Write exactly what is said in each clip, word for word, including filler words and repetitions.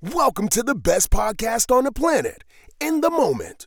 Welcome to the best podcast on the planet, In the Moment.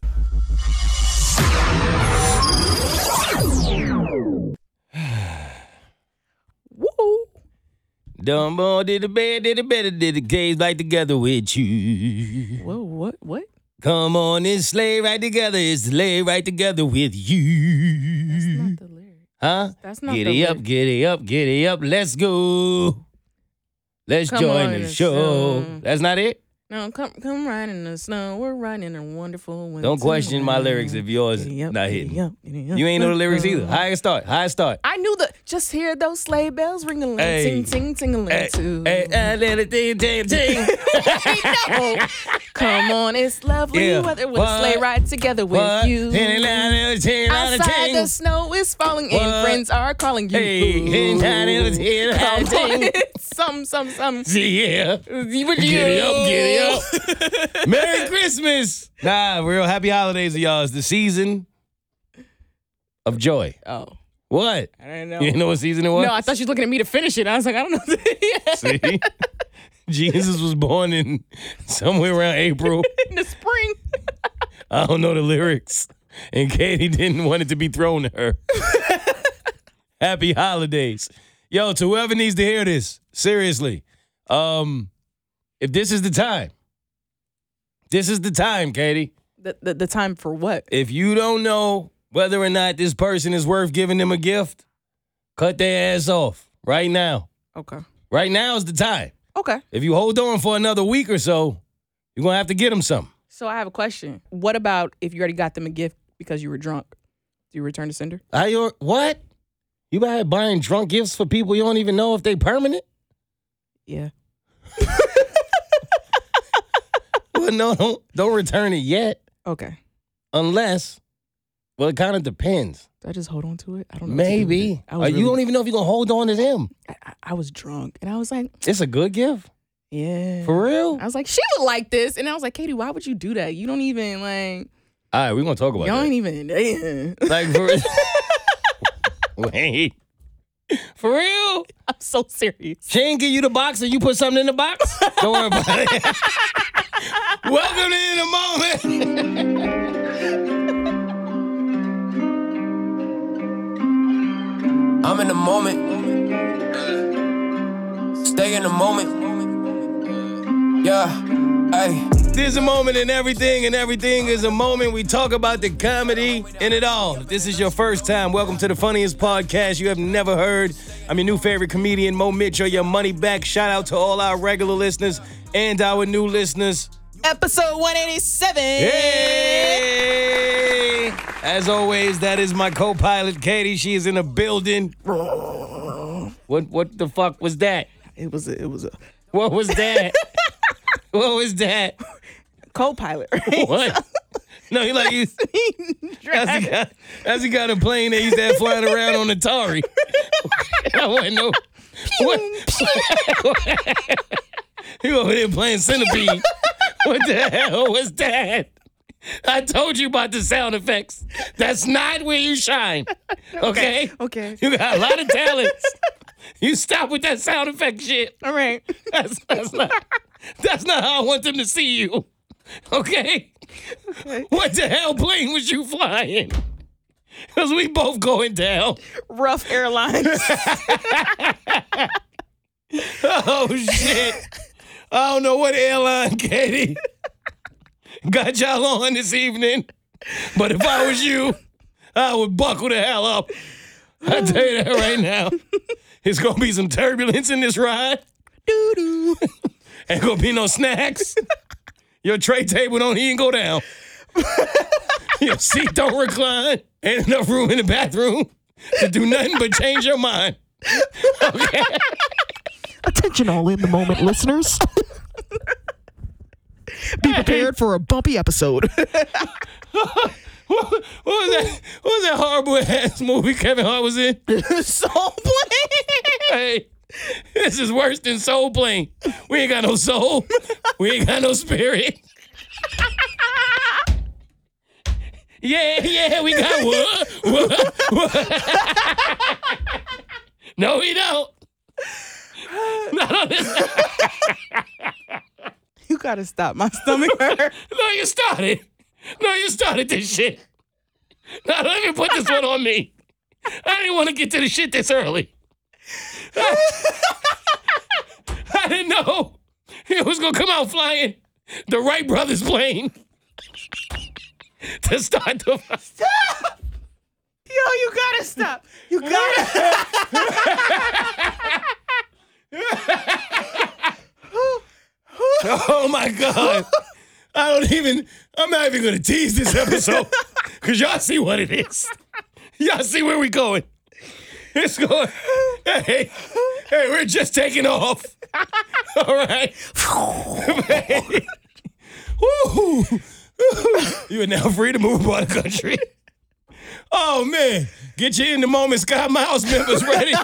Woo! Dumbo did the bed, did the better, did the gays right together with you. Whoa, what, what? Come on and slay right together, it's lay right together with you. That's not the lyric. Huh? That's not Giddy the up, lyric. giddy up, giddy up, let's go. Let's Come join on the and show. sing. That's not it? No, come come ride in the snow. We're riding in a wonderful winter. Don't question my wind. lyrics if yours Giddy up, not giddy hitting. up, giddy up, You ain't know the lyrics let's either. go. High start, high start. I knew the. Just hear those sleigh bells ring-a-ling, Hey. ting, ting, ting-a-ling Hey, too. hey, hey, hey, ting, ting, ting. No. Come on, it's lovely Yeah. weather with What? a sleigh ride together with What? you. Ting, ting, ting, Outside ting. the snow is falling What? and friends are calling you. Hey, ting, ting, ting, Come ting. on, some, some, some. See, yeah. Would Giddy up, giddy up. up. Merry Christmas. Nah, real happy holidays to y'all. It's the season of joy. Oh, What? I don't know. You didn't know what season it was? No, I thought she was looking at me to finish it. I was like, I don't know. Yeah. See? Jesus was born in somewhere around April. In the spring. I don't know the lyrics. And Katie didn't want it to be thrown to her. Happy holidays. Yo, to whoever needs to hear this, seriously, um, if this is the time, this is the time, Katie. The, the the time for what? If you don't know whether or not this person is worth giving them a gift, cut their ass off right now. Okay. Right now is the time. Okay. If you hold on for another week or so, you're going to have to get them something. So I have a question. What about if you already got them a gift because you were drunk? Do you return to sender? I, your, what? You been buying drunk gifts for people you don't even know if they permanent? Yeah. Well, no, don't, don't return it yet. Okay. Unless, well, it kind of depends. Do I just hold on to it? I don't know. what to do with Maybe. it. I Or was you really- don't even know if you're going to hold on to them. I, I- I was drunk and I was like, It's a good gift. yeah. For real? I was like, she would like this. And I was like, Katie, why would you do that? You don't even like, All right, we're going to talk about you that. ain't even, yeah. Like, for Wait. For real? I'm so serious. She ain't give you the box and you put something in the box? Don't worry about it. Welcome to In the Moment. I'm in the moment. Stay in the moment. Yeah, hey. There's a moment in everything, and everything is a moment. We talk about the comedy in it all. If this is your first time, welcome to the funniest podcast you have never heard. I'm your new favorite comedian, Mo Mitchell, your money back. Shout out to all our regular listeners and our new listeners. Episode one eighty-seven. Hey! As always, that is my co-pilot, Katie. She is in the building. What what the fuck was that? It was a, it was a What was that? What was that? co-pilot, right? What? No, he like you. That's the guy. That's the guy in the plane that used to have flying around on Atari. I wouldn't know. What? He over there playing Centipede. What the hell was that? I told you about the sound effects. That's not where you shine. Okay? Okay. You got a lot of talents. You stop with that sound effect shit. All right. That's, that's not that's not how I want them to see you. Okay? Okay. What the hell plane was you flying? Because we both going down. Rough Airlines. Oh, shit. I don't know what airline, Katie, got y'all on this evening. But if I was you, I would buckle the hell up. I tell you that right now. It's going to be some turbulence in this ride. Doo-doo. Ain't going to be no snacks. Your tray table don't even go down. Your seat don't recline. Ain't enough room in the bathroom to do nothing but change your mind. Okay? Attention all in the moment listeners. Be prepared for a bumpy episode. What, what was that? What was that horrible ass movie Kevin Hart was in? Soul Plane. Hey, this is worse than Soul Plane. We ain't got no soul. We ain't got no spirit. Yeah, yeah, we got what? What? What? No, we don't. Not on this. You gotta stop. My stomach hurt. No, you started. No, you started this shit. Now let me put this one on me. I didn't want to get to the shit this early. I didn't know it was gonna come out flying the Wright brothers plane to start the. Stop! Yo, you gotta stop. You gotta. Oh my God. I don't even, I'm not even gonna tease this episode because y'all see what it is. Y'all see where we going. It's going, hey, hey, we're just taking off. All right. Woo. You are now free to move about the country. Oh man, get your In the Moment Scott Miles members ready.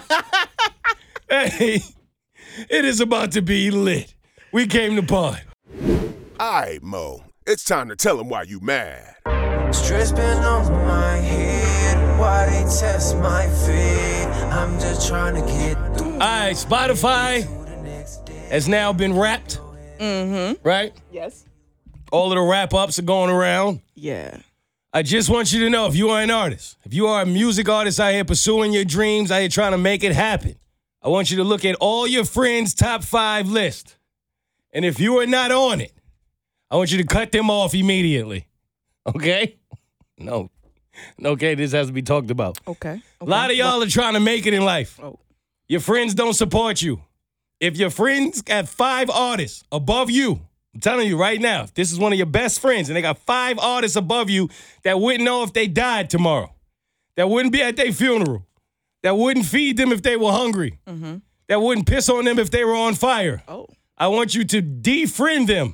Hey, it is about to be lit. We came to party. All right, Mo, it's time to tell them why you mad. Stress been on my head, why they test my feet? I'm just trying to get through. All right, Spotify has now been wrapped. Mm-hmm. Right? Yes. All of the wrap-ups are going around. Yeah. I just want you to know, if you are an artist, if you are a music artist out here pursuing your dreams, out here trying to make it happen, I want you to look at all your friends' top five list. And if you are not on it, I want you to cut them off immediately. Okay? No. Okay, this has to be talked about. Okay. okay. A lot of y'all are trying to make it in life. Oh. Your friends don't support you. If your friends got five artists above you, I'm telling you right now, if this is one of your best friends and they got five artists above you that wouldn't know if they died tomorrow, that wouldn't be at their funeral, that wouldn't feed them if they were hungry, Mm-hmm. that wouldn't piss on them if they were on fire, Oh. I want you to defriend them,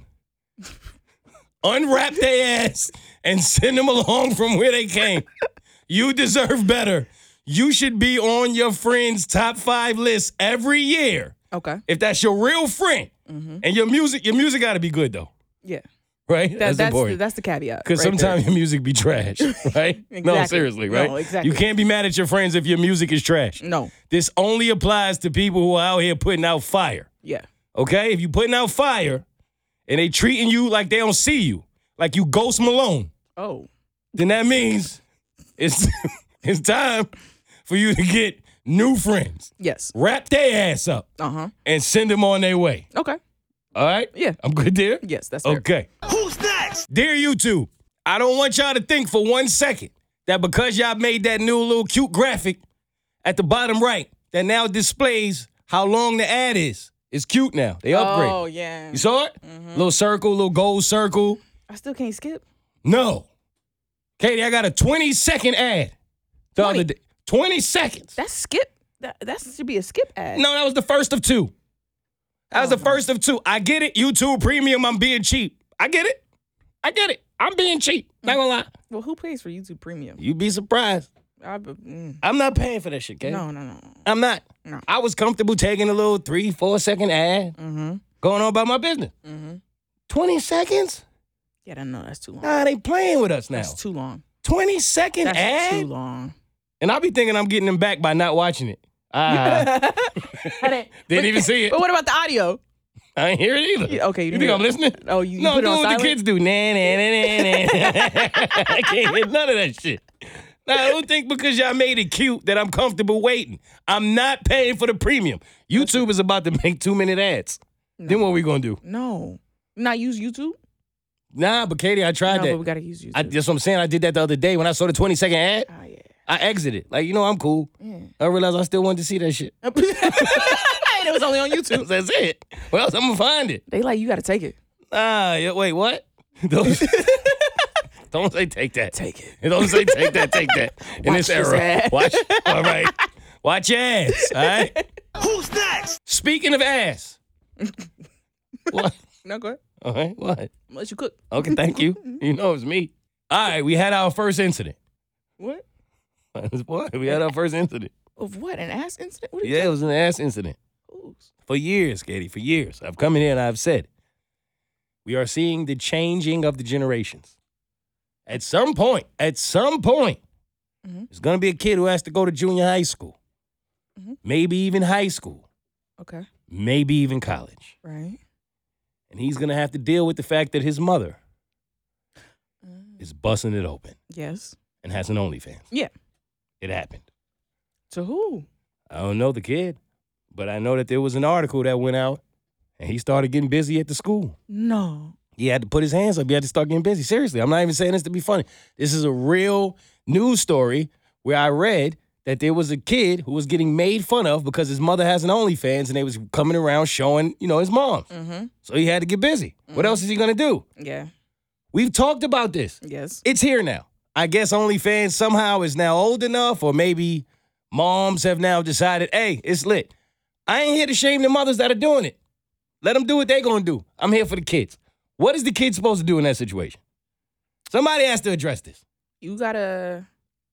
unwrap their ass, and send them along from where they came. You deserve better. You should be on your friends' top five list every year. Okay. If that's your real friend. Mm-hmm. And your music, your music got to be good though, Yeah. right? That, that's that's important. the, that's the caveat. Because right sometimes there. your music be trash, right? No, Exactly. seriously, right? No, exactly. You can't be mad at your friends if your music is trash. No. This only applies to people who are out here putting out fire. Yeah. Okay? If you putting out fire and they treating you like they don't see you, like you Ghost Malone, Oh. then that means it's it's time for you to get new friends. Yes. Wrap their ass up Uh-huh. and send them on their way. Okay. All right? Yeah. I'm good there? Yes, that's fair. Okay. Who's next? Dear YouTube, I don't want y'all to think for one second that because y'all made that new little cute graphic at the bottom right that now displays how long the ad is. It's cute now. They upgraded. Oh, yeah. You saw it? Little circle, little gold circle. I still can't skip. No. Katie, I got a twenty second ad the twenty. other day. twenty seconds. That's skip. That that should be a skip ad. No, that was the first of two. That was Oh, the no. first of two. I get it. YouTube Premium, I'm being cheap. I get it. I get it. I'm being cheap. Not gonna lie. Well, who pays for YouTube Premium? You'd be surprised. I, mm, I'm not paying for that shit, Katie. no, no, no. I'm not. No. I was comfortable taking a little three, four second ad, Mm-hmm. going on about my business. Mm-hmm. twenty seconds? Yeah, I know that's too long. Nah, they playing with us now. That's too long. twenty second That's ad? too long. And I'll be thinking I'm getting them back by not watching it. Ah, didn't even see it. But what about the audio? I ain't hear it either. Yeah, okay, you You didn't think I'm hear listening? Oh, you, you No, put do it on what the silent? kids do. Nah, nah, nah, nah, nah. I can't hear none of that shit. Now, I don't think because y'all made it cute that I'm comfortable waiting. I'm not paying for the premium. YouTube is about to make two-minute ads. Then what we gonna do? No. Not use YouTube? Nah, but Katie, I tried No, that. but we gotta use YouTube. I, that's what I'm saying. I did that the other day when I saw the twenty second ad. oh, yeah. I exited. Like, you know, I'm cool. Yeah. I realized I still wanted to see that shit. And it was only on YouTube. That's it. Well, else I'm gonna find it. They like, you gotta take it. Ah, yeah, wait, what? Don't, don't say take that. Take it. Don't say take that, take that. In Watch this this era. ad. Watch. All right. Watch your ass. All right. Who's next? Speaking of ass. What? No, go ahead. All right. What? Unless you cook. Okay, thank you. You know it's me. All right, we had our first incident. What? What? We had our first incident. Of what? An ass incident? What are you Yeah, it was an ass incident. talking about? For years, Katie, for years. I've come in here and I've said, we are seeing the changing of the generations. At some point, at some point, Mhm. there's going to be a kid who has to go to junior high school, Mhm. maybe even high school, Okay. maybe even college. Right. And he's going to have to deal with the fact that his mother is busting it open Yes. and has an OnlyFans. Yeah. It happened. To who? I don't know the kid, but I know that there was an article that went out, and he started getting busy at the school. No. He had to put his hands up. He had to start getting busy. Seriously, I'm not even saying this to be funny. This is a real news story where I read that there was a kid who was getting made fun of because his mother has an OnlyFans, and they was coming around showing, you know, his mom. Mm-hmm. So he had to get busy. What else is he going to do? Yeah. We've talked about this. Yes. It's here now. I guess OnlyFans somehow is now old enough, or maybe moms have now decided, hey, it's lit. I ain't here to shame the mothers that are doing it. Let them do what they going to do. I'm here for the kids. What is the kid supposed to do in that situation? Somebody has to address this. You gotta,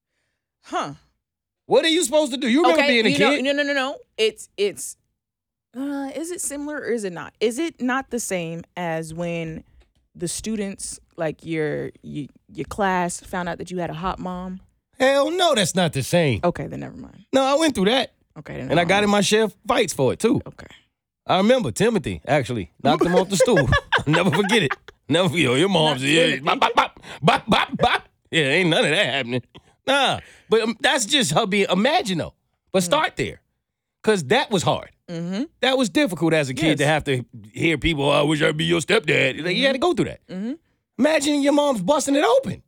huh? What are you supposed to do? You remember Okay, being a you kid? know, no, no, no, no. It's it's. Uh, is it similar or is it not? Is it not the same as when the students, like your your, your class, found out that you had a hot mom? Hell no, that's not the same. Okay, then never mind. No, I went through that. Okay, then And I never got in mind. my share of fights for it, too. Okay. I remember Timothy, actually, knocked him off the stool. I'll never forget it. Never forget. Yo, your mom's, Not yeah, Timothy. bop, bop, bop, bop, bop, bop. Yeah, ain't none of that happening. Nah, but um, that's just her being, imagine though. But start there, because that was hard. Mm-hmm. That was difficult as a kid Yes. to have to hear people, oh, I wish I'd be your stepdad. Like, you had to go through that. Mm-hmm. Imagine your mom's busting it open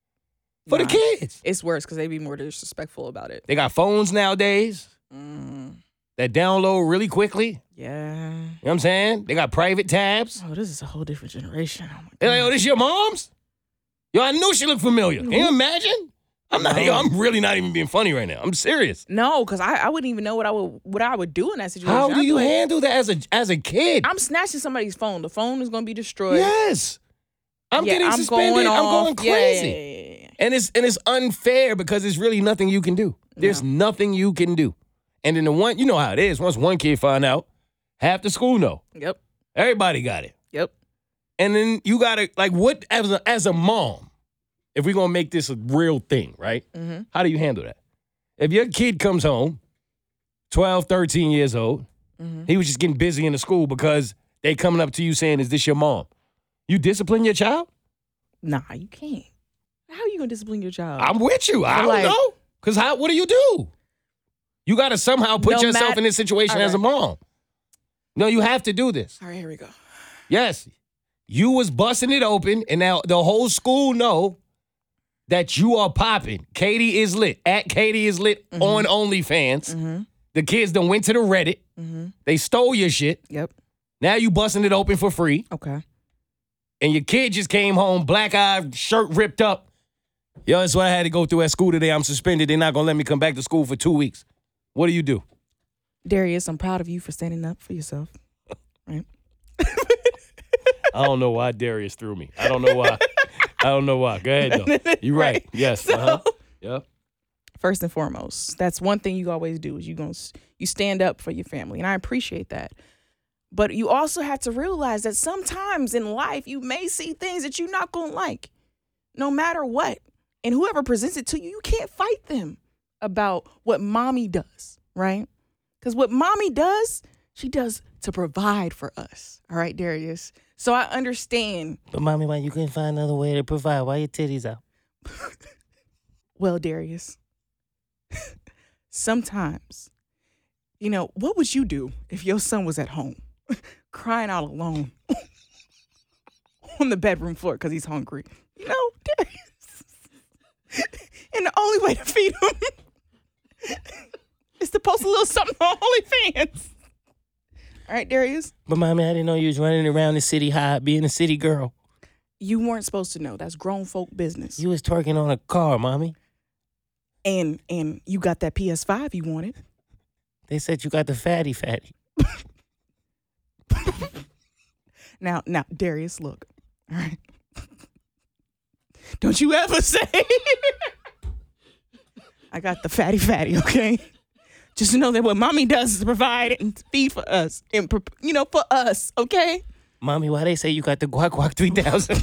for Nah. the kids. It's worse because they be more disrespectful about it. They got phones nowadays Mm, that download really quickly. yeah. You know what I'm saying? They got private tabs. Oh, this is a whole different generation. Oh my They're like, God. oh, this your mom's? Yo, I knew she looked familiar. Can you imagine? I'm not. Yo, I'm really not even being funny right now. I'm serious. No, because I, I wouldn't even know what I would what I would do in that situation. How do I'd be you like, handle that as a as a kid? I'm snatching somebody's phone. The phone is gonna be destroyed. Yes. I'm Yeah, getting I'm suspended. going I'm off. going Yeah, crazy. yeah, yeah, yeah, yeah. And it's and it's unfair because there's really nothing you can do. There's nothing you can do. And then the one, you know how it is. Once one kid find out, half the school know. Yep. Everybody got it. Yep. And then you gotta like what as a as a mom, if we're gonna make this a real thing, right? Mm-hmm. How do you handle that? If your kid comes home, twelve, thirteen years old, Mm-hmm. he was just getting busy in the school because they coming up to you saying, is this your mom? You discipline your child? Nah, you can't. How are you gonna discipline your child? I'm with you. I But don't like- know. Because how what do you do? You gotta somehow put No yourself mat- in this situation All as a right. mom. No, you have to do this. All right, here we go. Yes. You was busting it open, and now the whole school know that you are popping. Katie is lit. At Katie is lit Mm-hmm. on OnlyFans. Mm-hmm. The kids done went to the Reddit. Mm-hmm. They stole your shit. Yep. Now you busting it open for free. Okay. And your kid just came home, black eye, shirt ripped up. Yo, that's what I had to go through at school today. I'm suspended. They're not going to let me come back to school for two weeks. What do you do? Darius, I'm proud of you for standing up for yourself. Right? I don't know why Darius threw me. I don't know why. I don't know why. Go ahead, though. You're right. Right. Yes. So- Uh-huh. Yep. First and foremost, that's one thing you always do is you going you stand up for your family, and I appreciate that. But you also have to realize that sometimes in life you may see things that you're not going to like, no matter what. And whoever presents it to you, you can't fight them about what mommy does, right? Because what mommy does, she does to provide for us. All right, Darius. So I understand. But, Mommy, why you couldn't find another way to provide? Why your titties out? Well, Darius, sometimes, you know, what would you do if your son was at home crying out alone on the bedroom floor because he's hungry? You know, Darius. And the only way to feed him is to post a little something on OnlyFans. All right, Darius? But, Mommy, I didn't know you was running around the city high, being a city girl. You weren't supposed to know. That's grown folk business. You was twerking on a car, Mommy. And and you got that P S five you wanted. They said you got the fatty fatty. Now, now, Darius, look. All right. Don't you ever say I got the fatty fatty, okay? Just know that what mommy does is provide and feed for us. And, pro- you know, for us, okay? Mommy, why they say you got the guac guac three thousand?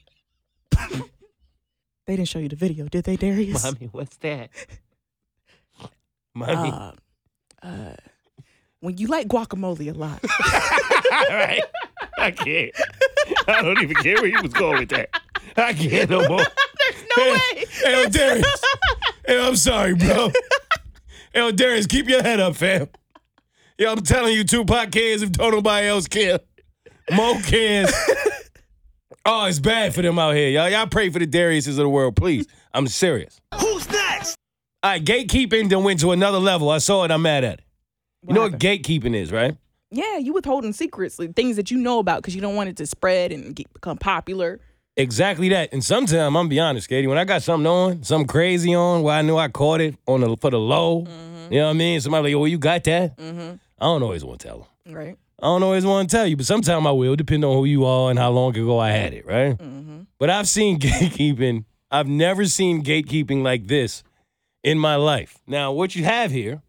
They didn't show you the video, did they, Darius? Mommy, what's that? Mommy. Uh, uh, when you like guacamole a lot, All right. I can't. I don't even care where he was going with that. I can't no more. There's no hey, way. Hey, yo, Darius. Hey, I'm sorry, bro. Hey, yo, Darius, keep your head up, fam. Yo, I'm telling you, Tupac cares if don't nobody else care. Mo cares. Oh, it's bad for them out here. Y'all, y'all pray for the Dariuses of the world, please. I'm serious. Who's next? All right, gatekeeping then went to another level. I saw it. I'm mad at it. You What know happened? what gatekeeping is, right? Yeah, you withholding secrets, like things that you know about because you don't want it to spread and get, become popular. Exactly that. And sometimes, I'm going to be honest, Katie, when I got something on, something crazy on, where I knew I caught it on the for the low, Mm-hmm. you know what I mean? Somebody like, oh, you got that? Mm-hmm. I don't always want to tell them. Right. I don't always want to tell you, but sometimes I will, depending on who you are and how long ago I had it, right? Mm-hmm. But I've seen gatekeeping. I've never seen gatekeeping like this in my life. Now, what you have here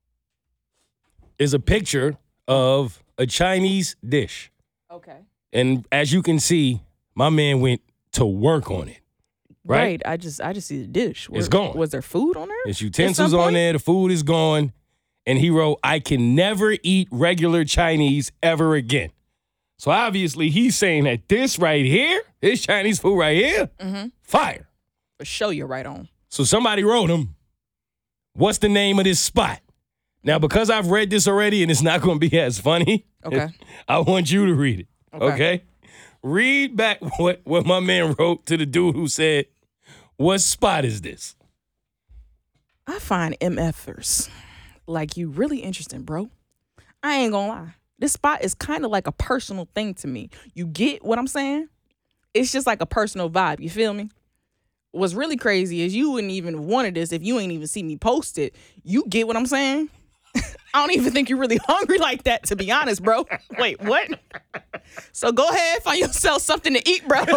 is a picture of a Chinese dish. Okay. And as you can see, my man went to work on it. Right? Right. I just I just see the dish. It's Were- gone. Was there food on there? There's At utensils some on point? there. The food is gone. And he wrote, I can never eat regular Chinese ever again. So obviously he's saying that this right here, this Chinese food right here, Mm-hmm. fire. For show you right on. So somebody wrote him, what's the name of this spot? Now, because I've read this already and it's not going to be as funny, Okay. I want you to read it. Okay. Okay. Read back what, what my man wrote to the dude who said, what spot is this? I find MFers like you really interesting, bro. I ain't gonna lie. This spot is kind of like a personal thing to me. You get what I'm saying? It's just like a personal vibe. You feel me? What's really crazy is you wouldn't even have wanted this if you ain't even see me post it. You get what I'm saying? I don't even think you're really hungry like that, to be honest, bro. Wait, what? So go ahead, find yourself something to eat, bro.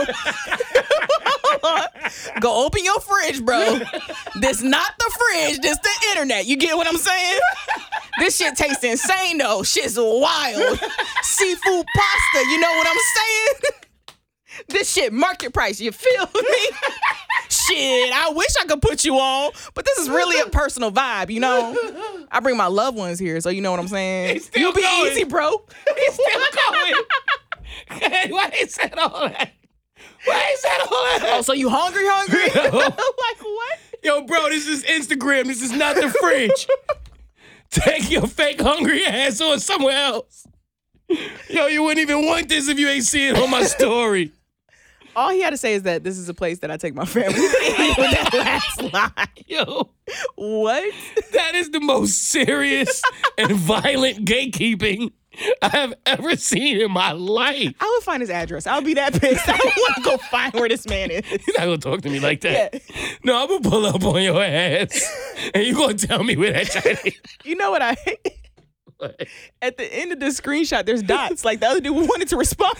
Go open your fridge, bro. This not the fridge, this the internet. You get what I'm saying? This shit tastes insane, though. Shit's wild. Seafood pasta, you know what I'm saying? This shit market price, you feel me? Shit, I wish I could put you on, but this is really a personal vibe, you know? I bring my loved ones here, so you know what I'm saying? still You be going. easy, bro. He's still going. Hey, why he said all that? Why he said all that? Oh, so you hungry, hungry? Yo. Like what? Yo, bro, this is Instagram. This is not the fridge. Take your fake hungry ass on somewhere else. Yo, you wouldn't even want this if you ain't see it on my story. All he had to say is that this is a place that I take my family to eat with that last line. Yo, What? that is the most serious and violent gatekeeping I have ever seen in my life. I would find his address. I would be that pissed. I want to go find where this man is. You're not gonna talk to me like that. Yeah. No, I'm gonna pull up on your ass, and you're gonna tell me where that Chinese. You know what I hate? At the end of the screenshot, there's dots. Like the other dude wanted to respond.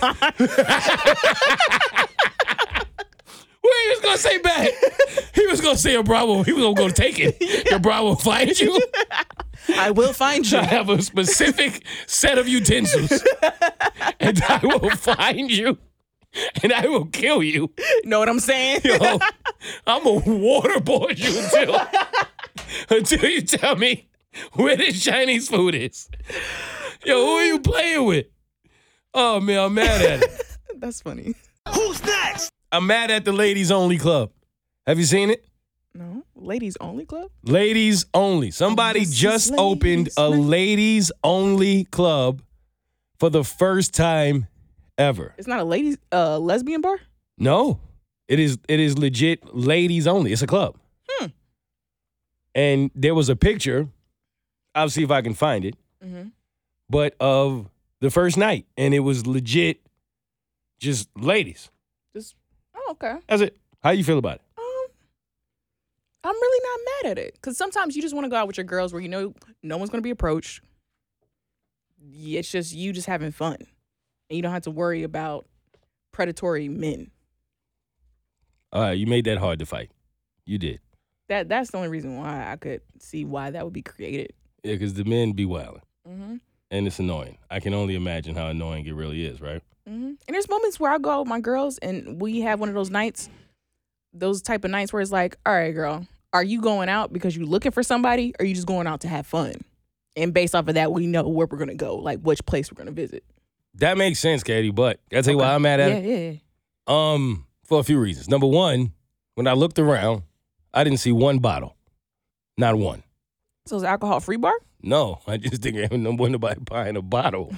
What he was gonna say back? He was gonna say a Bravo. He was gonna go take it. The Bravo will find you. I will find you. I have a specific set of utensils, and I will find you, and I will kill you. Know what I'm saying? Yo, I'm gonna waterboard you until until you tell me where this Chinese food is. Yo, who are you playing with? Oh man, I'm mad at it. That's funny. Who's next? I'm mad at the Ladies Only Club. Have you seen it? No, ladies only club. Ladies Only. Somebody This is just opened ladies a night. Ladies Only Club for the first time ever. It's not a ladies uh lesbian bar. No, it is. It is legit ladies only. It's a club. Hmm. And there was a picture. I'll see if I can find it. Mm-hmm. But of the first night, and it was legit, just ladies. Just oh okay. That's it. How you feel about it? Um, I'm really not mad at it because sometimes you just want to go out with your girls where you know no one's going to be approached. It's just you just having fun, and you don't have to worry about predatory men. All right, you made that hard to fight. You did. That that's the only reason why I could see why that would be created. Yeah, because the men be wilding, Mm-hmm. and it's annoying. I can only imagine how annoying it really is, right? Mm-hmm. And there's moments where I go out with my girls and we have one of those nights, those type of nights where it's like, all right, girl, are you going out because you looking for somebody or are you just going out to have fun? And based off of that, we know where we're going to go, like which place we're going to visit. That makes sense, Katie, but I'll tell you why I'm mad at Yeah, it. yeah, yeah. Um, for a few reasons. Number one, when I looked around, I didn't see one bottle. Not one. So it's alcohol free bar? No, I just think ain't no nobody buying a bottle.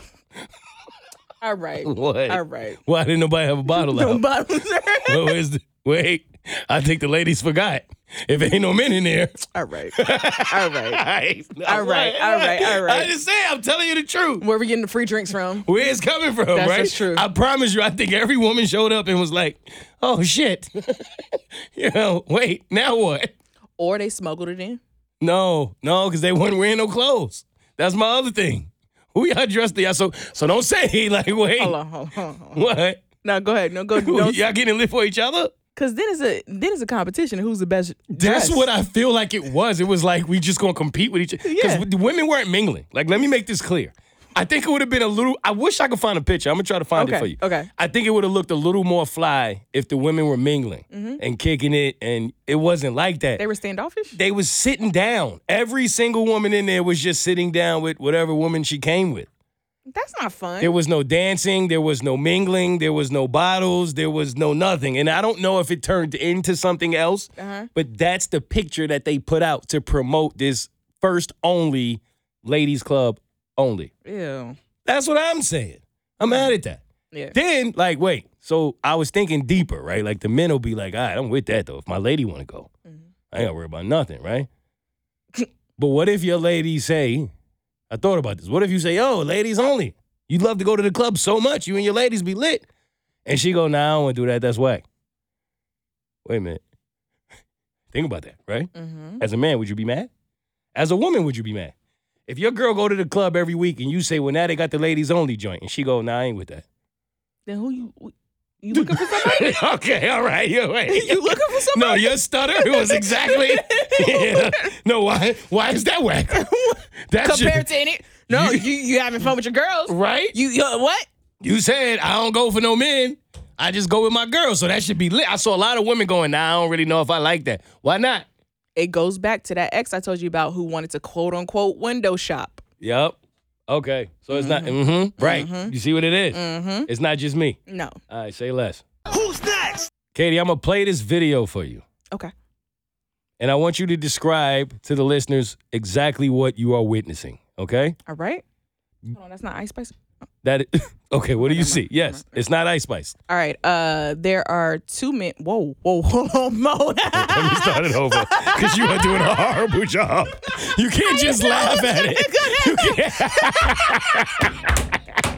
All right. What? All right. Why didn't nobody have a bottle No out? bottles. Well, where's the, wait, I think the ladies forgot. If ain't no men in there. All right. All right. All right, All right, all right, all right. I just say, I'm telling you the truth. Where we getting the free drinks from? Where it's coming from, That's right? just true. I promise you, I think every woman showed up and was like, oh, shit. You know, wait, now what? Or they smuggled it in. No, no, because they weren't wearing no clothes. That's my other thing. Who y'all dressed y'all? So, so don't say, like, wait. Hold on, hold on, hold on. What? No, go ahead. No, go. Who, Don't, y'all getting lit for each other? Cause then it's a then it's a competition. Who's the best? That's dressed. what I feel like it was. It was like we just gonna compete with each other. Because Yeah. the women weren't mingling. Like, let me make this clear. I think it would have been a little. I wish I could find a picture. I'm gonna try to find Okay, it for you. okay. I think it would have looked a little more fly if the women were mingling and kicking it, and it wasn't like that. Mm-hmm. They were standoffish. They was sitting down. Every single woman in there was just sitting down with whatever woman she came with. That's not fun. There was no dancing. There was no mingling. There was no bottles. There was no nothing. And I don't know if it turned into something else, Uh-huh. but that's the picture that they put out to promote this first only ladies club only. Ew. That's what I'm saying. I'm mad at that. Yeah. Then, like, wait. So I was thinking deeper, right? Like the men will be like, all right, I'm with that though. If my lady want to go, Mm-hmm. I ain't got to worry about nothing, right? But what if your lady say, I thought about this. What if you say, oh, ladies only? You'd love to go to the club so much. You and your ladies be lit. And she go, nah, I don't want to do that. That's whack. Wait a minute. Think about that, right? Mm-hmm. As a man, would you be mad? As a woman, would you be mad? If your girl go to the club every week and you say, well, now they got the ladies only joint, and she go, nah, I ain't with that. Then who you you looking for somebody? Okay, all right. You're right. You looking for somebody? No, your stutter was exactly. Yeah. No, why? Why is that whack? That's Compared to any, no, you you having fun with your girls, right? You, you what? You said I don't go for no men. I just go with my girls, so that should be lit. I saw a lot of women going, nah, I don't really know if I like that. Why not? It goes back to that ex I told you about who wanted to quote unquote window shop. Yep. Okay. So it's not. Mm-hmm. Right. You see what it is? Mm-hmm. It's not just me. No. All right. Say less. Who's next? Katie, I'm gonna play this video for you, Okay. and I want you to describe to the listeners exactly what you are witnessing. Okay? All right. Hold on, that's not Ice Spice. That. Okay. What do you Never see? mind, Yes, never mind. it's not Ice Spice. All right. Uh, there are two men. Whoa, whoa, whoa, Mo. Let me start it over because you are doing a horrible job. You can't just laugh at it. You can't.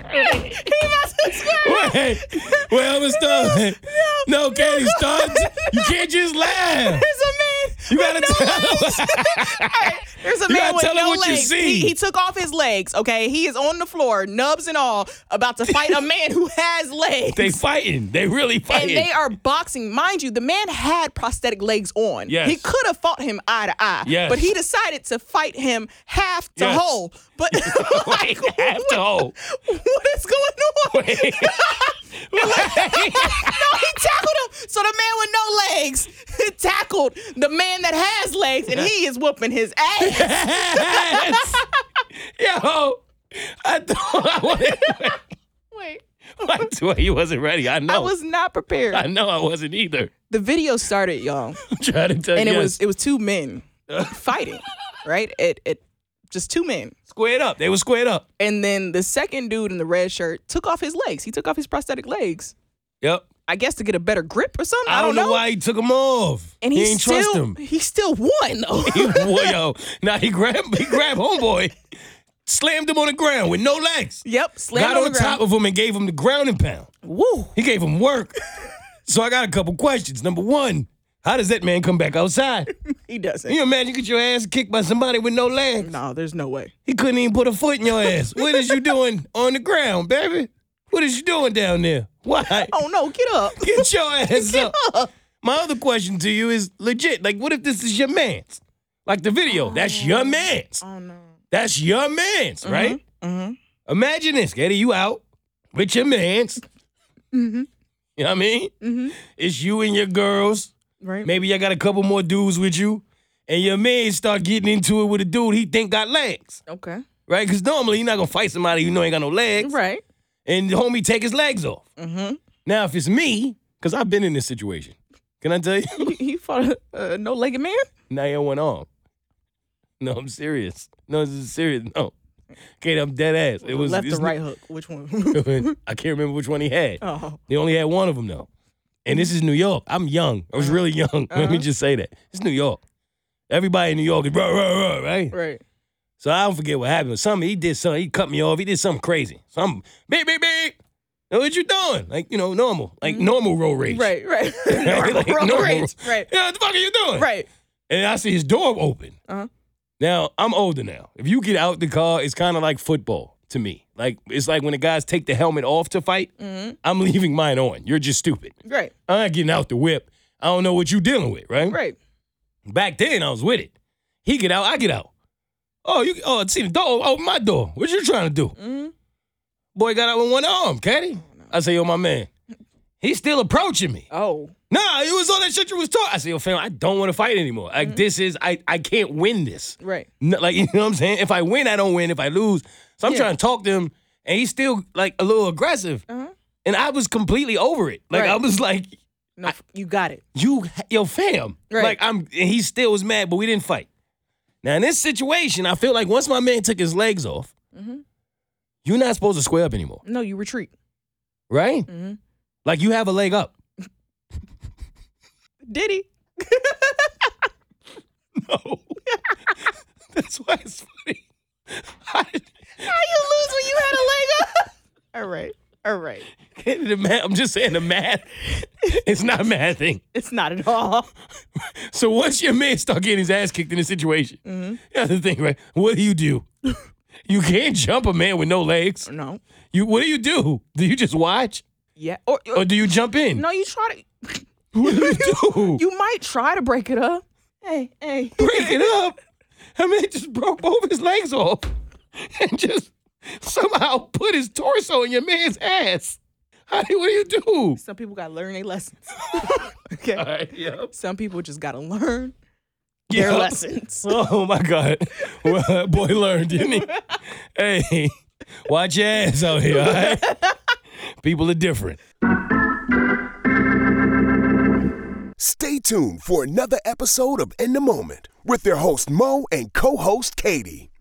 He must have swear. Wait. Well, I'm gonna start. No, Katie, start. You can't just laugh. There's a man. You gotta with tell no him. legs. There's a You man gotta with tell him no what you legs. see. He, he took off his legs. Okay, he is on the floor, nubs and all, about to fight a man who has legs. They fighting. They really and fighting. they are boxing. Mind you, the man had prosthetic legs on. Yes. He could have fought him eye to eye. Yes. But he decided to fight him half to Yes. whole. But like, Have to hold. what is going on? Wait. No, he tackled him. So the man with no legs tackled the man that has legs, and he is whooping his ass. Yes. Yo, I thought I wanted. Wait, I thought you wasn't ready. I know. I was not prepared. I know I wasn't either. The video started, y'all, I'm trying to tell and you. it was it was two men fighting, right? It it just two men. squared up. They were squared up. And then the second dude in the red shirt took off his legs. He took off his prosthetic legs. Yep. I guess to get a better grip or something. I, I, don't, know. know why he took him off. And he, he ain't still trust him. he still won though. He, well, yo, now he grabbed he grabbed homeboy, slammed him on the ground with no legs. Yep, slammed Got on on the top ground. of him and gave him the ground and pound. Woo. He gave him work. So I got a couple questions. Number one, how does that man come back outside? He doesn't. Can you imagine you get your ass kicked by somebody with no legs? No, there's no way. He couldn't even put a foot in your ass. What is you doing on the ground, baby? What is you doing down there? Why? Oh no, get up. Get your ass Get up. up. My other question to you is legit. Like, what if this is your man's? Like the video, that's your man's. Oh no. That's your man's, right? Mm-hmm. Imagine this, Katie, you out with your man's. Mm-hmm. You know what I mean? Mm-hmm. It's you and your girls. Right. Maybe you got a couple more dudes with you. And your man start getting into it with a dude he think got legs, Okay. right? Because normally you're not going to fight somebody you know ain't got no legs. Right. and the homie take his legs off. Mm-hmm. Now, if it's me, because I've been in this situation, can I tell you? You, you fought a uh, no-legged man? Now you went on. No, I'm serious. No, this is serious. No. Okay, I'm dead ass. It was left or it's- right hook? Which one? I can't remember which one he had. Oh. He only had one of them, though. And this is New York. I'm young. I was really young. Let me Uh-huh. just say that. It's New York. Everybody in New York is rah, rah, rah, right? Right. So I don't forget what happened. Something he did something. He cut me off. He did something crazy. Something beep beep beep. Now, what you doing? Like you know, normal, like normal road rage. Right, right. Like, Road normal. rage. Right. Yeah, what the fuck are you doing? Right. And I see his door open. Uh-huh. Now I'm older now. If you get out the car, it's kind of like football to me. Like it's like when the guys take the helmet off to fight. Mm-hmm. I'm leaving mine on. You're just stupid. Right. I'm not getting out the whip. I don't know what you dealing with, right? Right. Back then, I was with it. He get out, I get out. Oh, you oh see the door? Oh, my door. What you trying to do? Mm-hmm. Boy got out with one arm, Caddy. I say, yo, my man, he's still approaching me. Oh. Nah, it was all that shit you was talking. I say, yo, fam, I don't want to fight anymore. Like Mm-hmm. this is, I I can't win this. Right. No, like you know what I'm saying? If I win, I don't win. If I lose, so I'm Yeah. trying to talk to him, and he's still like a little aggressive. Uh-huh. And I was completely over it. Like Right. I was like, No, you got it. you, yo, fam. Right. Like I'm, and he still was mad, but we didn't fight. Now in this situation, I feel like once my man took his legs off, Mm-hmm. you're not supposed to square up anymore, No, you retreat. right? Mm-hmm. Like you have a leg up. Did he? No, that's why it's funny. How did, How you lose when you had a leg up? All right. All right. the math, I'm just saying the math. It's not a math thing. It's not at all. So once your man start getting his ass kicked in a situation, Mm-hmm. that's the thing, right? What do you do? You can't jump a man with no legs. No. You what do you do? Do you just watch, Yeah. Or, or or do you jump in? no, you try to. What do you do? You might try to break it up. Hey, hey. Break it up. I mean, just broke both his legs off and just somehow put his torso in your man's ass. How do what do you do? Some people got to learn their lessons. Okay. All right, yeah. Some people just got to learn their Yeah. lessons. Oh my God. Well, boy learned, didn't he? Hey, watch your ass out here, all right? People are different. Stay tuned for another episode of In the Moment with their host Mo and co-host Katie.